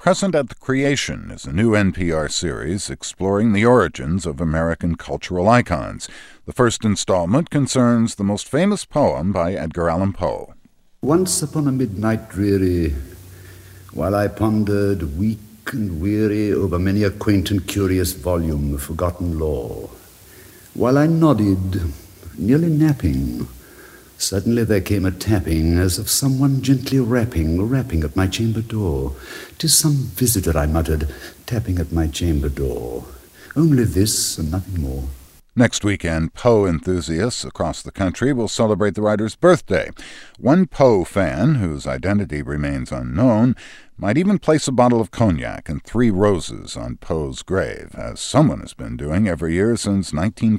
Present at the Creation is a new NPR series exploring the origins of American cultural icons. The first installment concerns the most famous poem by Edgar Allan Poe. Once upon a midnight dreary, while I pondered weak and weary over many a quaint and curious volume of forgotten lore, while I nodded, nearly napping, suddenly there came a tapping, as of someone gently rapping at my chamber door. "'Tis some visitor," I muttered, tapping at my chamber door. Only this and nothing more. Next weekend, Poe enthusiasts across the country will celebrate the writer's birthday. One Poe fan, whose identity remains unknown, might even place a bottle of cognac and 3 roses on Poe's grave, as someone has been doing every year since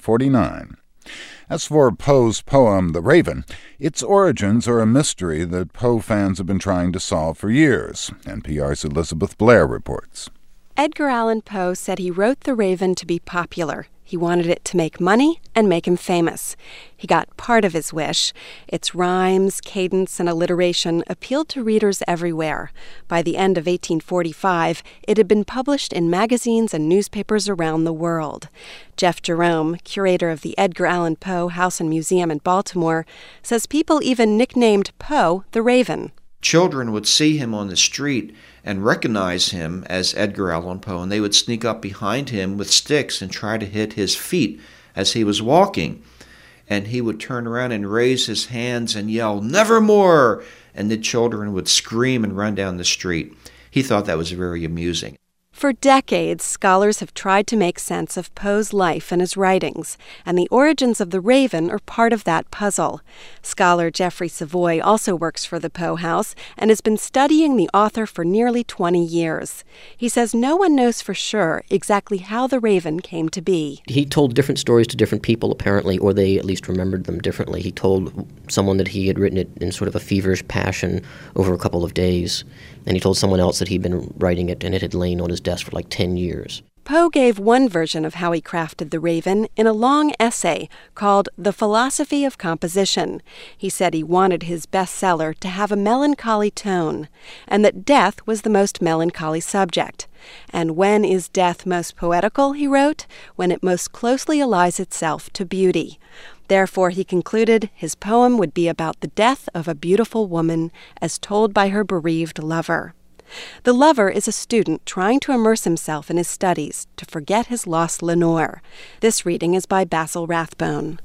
1949. As for Poe's poem, The Raven, its origins are a mystery that Poe fans have been trying to solve for years. NPR's Elizabeth Blair reports. Edgar Allan Poe said he wrote The Raven to be popular. He wanted it to make money and make him famous. He got part of his wish. Its rhymes, cadence, and alliteration appealed to readers everywhere. By the end of 1845, it had been published in magazines and newspapers around the world. Jeff Jerome, curator of the Edgar Allan Poe House and Museum in Baltimore, says people even nicknamed Poe the Raven. Children would see him on the street and recognize him as Edgar Allan Poe, and they would sneak up behind him with sticks and try to hit his feet as he was walking. And he would turn around and raise his hands and yell, "Nevermore!" And the children would scream and run down the street. He thought that was very amusing. For decades, scholars have tried to make sense of Poe's life and his writings, and the origins of the Raven are part of that puzzle. Scholar Jeffrey Savoy also works for the Poe House and has been studying the author for nearly 20 years. He says no one knows for sure exactly how the Raven came to be. He told different stories to different people, apparently, or they at least remembered them differently. He told someone that he had written it in sort of a feverish passion over a couple of days. And he told someone else that he'd been writing it and it had lain on his desk for like 10 years. Poe gave one version of how he crafted The Raven in a long essay called The Philosophy of Composition. He said he wanted his bestseller to have a melancholy tone, and that death was the most melancholy subject. And when is death most poetical, he wrote? When it most closely allies itself to beauty. Therefore, he concluded his poem would be about the death of a beautiful woman as told by her bereaved lover. The lover is a student trying to immerse himself in his studies to forget his lost Lenore. This reading is by Basil Rathbone.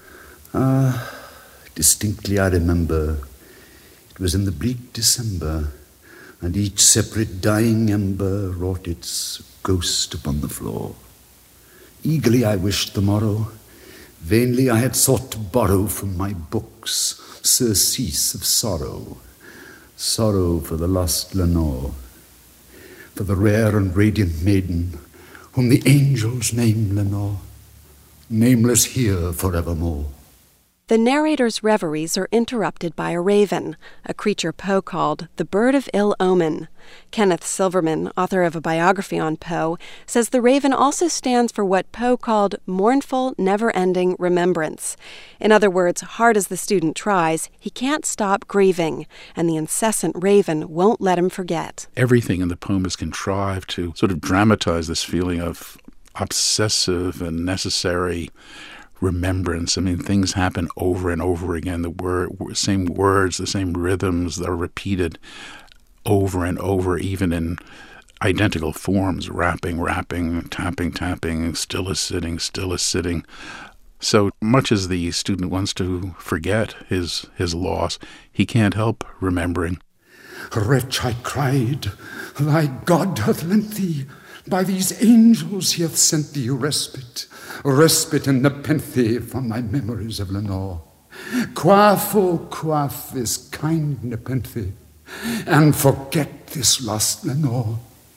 Distinctly I remember, it was in the bleak December, and each separate dying ember wrought its ghost upon the floor. Eagerly I wished the morrow. Vainly I had sought to borrow from my books surcease of sorrow. Sorrow for the lost Lenore, for the rare and radiant maiden whom the angels name Lenore, nameless here forevermore. The narrator's reveries are interrupted by a raven, a creature Poe called the bird of ill omen. Kenneth Silverman, author of a biography on Poe, says the raven also stands for what Poe called mournful, never-ending remembrance. In other words, hard as the student tries, he can't stop grieving, and the incessant raven won't let him forget. Everything in the poem is contrived to sort of dramatize this feeling of obsessive and necessary remembrance. I mean, things happen over and over again. The same words, the same rhythms are repeated over and over, even in identical forms, rapping, tapping, still is sitting. So much as the student wants to forget his loss, he can't help remembering. Wretch, I cried, thy God hath lent thee, by these angels he hath sent thee respite and nepenthe from my memories of Lenore. Quaff, oh quaff this kind nepenthe, and forget this lost Lenore.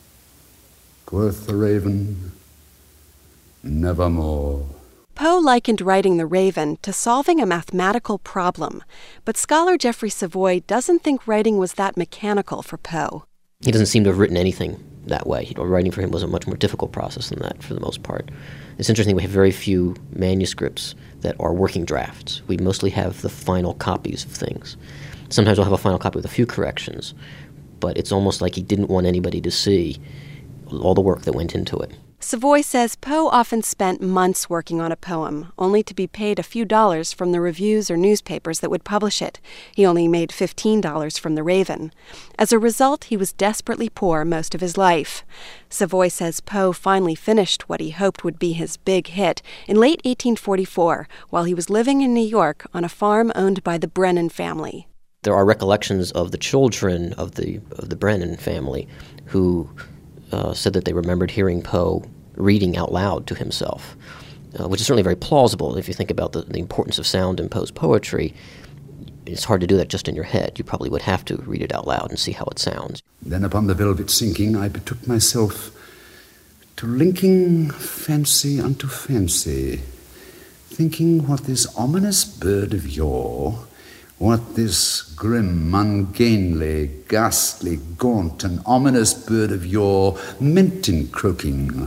Quoth the raven, nevermore. Poe likened writing The Raven to solving a mathematical problem, but scholar Jeffrey Savoy doesn't think writing was that mechanical for Poe. He doesn't seem to have written anything that way. Writing for him was a much more difficult process than that for the most part. It's interesting, we have very few manuscripts that are working drafts. We mostly have the final copies of things. Sometimes we'll have a final copy with a few corrections, but it's almost like he didn't want anybody to see all the work that went into it. Savoy says Poe often spent months working on a poem, only to be paid a few dollars from the reviews or newspapers that would publish it. He only made $15 from the Raven. As a result, he was desperately poor most of his life. Savoy says Poe finally finished what he hoped would be his big hit in late 1844 while he was living in New York on a farm owned by the Brennan family. There are recollections of the children of the Brennan family who said that they remembered hearing Poe reading out loud to himself, which is certainly very plausible if you think about the importance of sound in Poe's poetry. It's hard to do that just in your head. You probably would have to read it out loud and see how it sounds. Then upon the velvet sinking I betook myself to linking fancy unto fancy, thinking what this ominous bird of yore, what this grim, ungainly, ghastly, gaunt, and ominous bird of yore meant in croaking,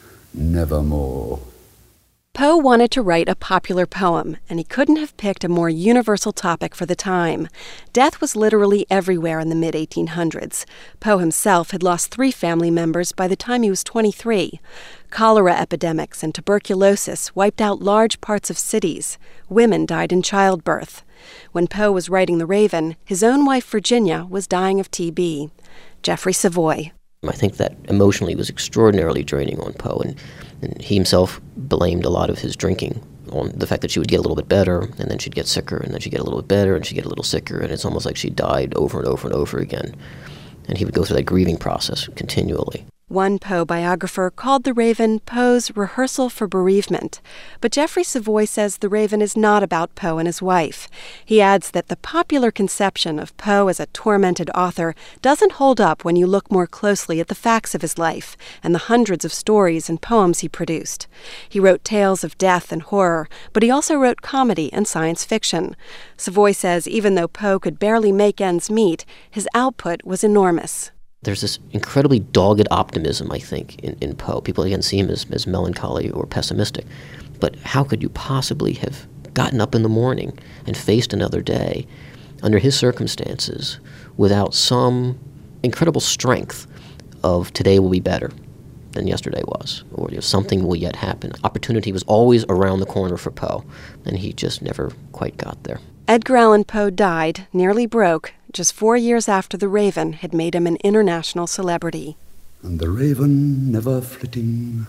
nevermore. Poe wanted to write a popular poem, and he couldn't have picked a more universal topic for the time. Death was literally everywhere in the mid-1800s. Poe himself had lost 3 family members by the time he was 23. Cholera epidemics and tuberculosis wiped out large parts of cities. Women died in childbirth. When Poe was writing The Raven, his own wife Virginia was dying of TB. Jeffrey Savoy. I think that emotionally was extraordinarily draining on Poe, and he himself blamed a lot of his drinking on the fact that she would get a little bit better, and then she'd get sicker, and then she'd get a little bit better, and she'd get a little sicker, and it's almost like she died over and over and over again. And he would go through that grieving process continually. One Poe biographer called The Raven Poe's rehearsal for bereavement. But Jeffrey Savoy says The Raven is not about Poe and his wife. He adds that the popular conception of Poe as a tormented author doesn't hold up when you look more closely at the facts of his life and the hundreds of stories and poems he produced. He wrote tales of death and horror, but he also wrote comedy and science fiction. Savoy says even though Poe could barely make ends meet, his output was enormous. There's this incredibly dogged optimism, I think, in Poe. People, again, see him as melancholy or pessimistic. But how could you possibly have gotten up in the morning and faced another day under his circumstances without some incredible strength of today will be better than yesterday was, or something will yet happen? Opportunity was always around the corner for Poe, and he just never quite got there. Edgar Allan Poe died, nearly broke, just 4 years after The Raven had made him an international celebrity. And the raven, never flitting,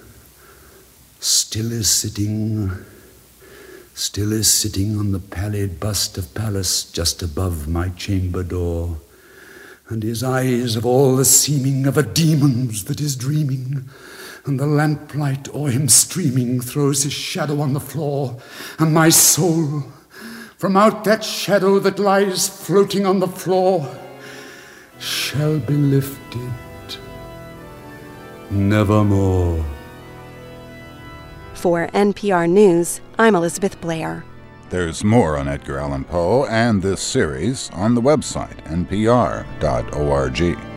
still is sitting on the pallid bust of Pallas just above my chamber door, and his eyes have all the seeming of a demon's that is dreaming, and the lamplight o'er him streaming throws his shadow on the floor, and my soul, from out that shadow that lies floating on the floor, shall be lifted nevermore. For NPR News, I'm Elizabeth Blair. There's more on Edgar Allan Poe and this series on the website npr.org.